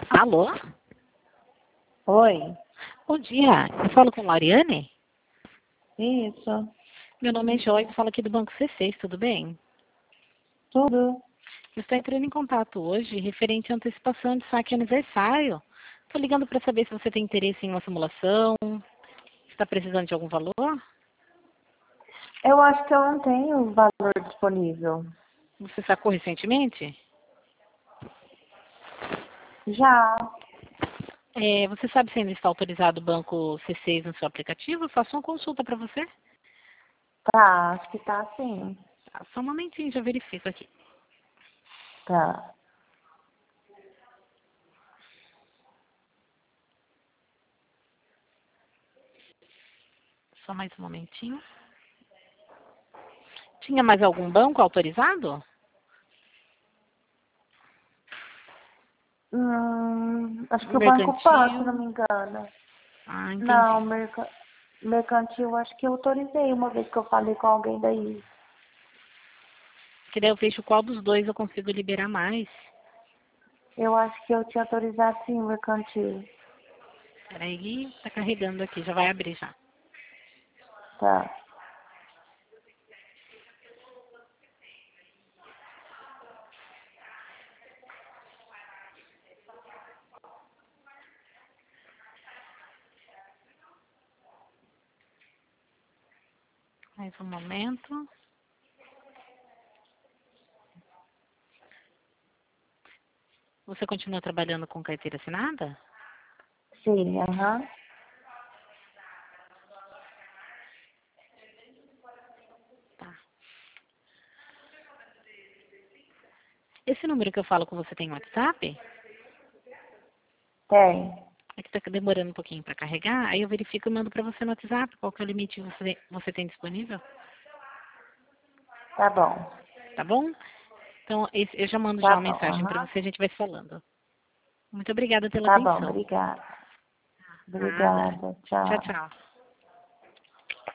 Alô? Oi, Bom dia. Eu falo com Lariane? isso, Meu nome é Joyce, falo aqui do Banco C6, tudo bem? tudo. Eu estou entrando em contato hoje referente à antecipação de saque aniversário. Estou ligando para saber se você tem interesse em uma simulação, se está precisando de algum valor. Eu acho que eu não tenho valor disponível. Você sacou recentemente? Já, Você sabe se ainda está autorizado o Banco C6 no seu aplicativo? Eu faço uma consulta para você. tá, acho que tá sim. Tá, só um momentinho, já verifico aqui. Tá. Só mais um momentinho. Tinha mais algum banco autorizado? Acho que o Banco Pan, se não Mercantil. me engano. Ah, Não, entendi. mercantil, acho que eu autorizei uma vez que eu falei com alguém daí. Que daí eu vejo qual dos dois eu consigo liberar mais. Eu acho que eu tinha autorizado sim, mercantil. Peraí, tá carregando aqui, já vai abrir já. Tá. Mais um momento. Você continua trabalhando com carteira assinada? Sim, aham. Tá. Esse número que eu falo com você tem WhatsApp? Tem. É que tá demorando um pouquinho para carregar, aí eu verifico e mando para você no WhatsApp qual que é o limite que você tem disponível, Tá bom. tá bom? Então, eu já mando Tá já uma bom, mensagem para aham. você, a gente vai se falando. Muito obrigada pela Tá bom, atenção. obrigada. Nada. Obrigada, Tchau, tchau. tchau.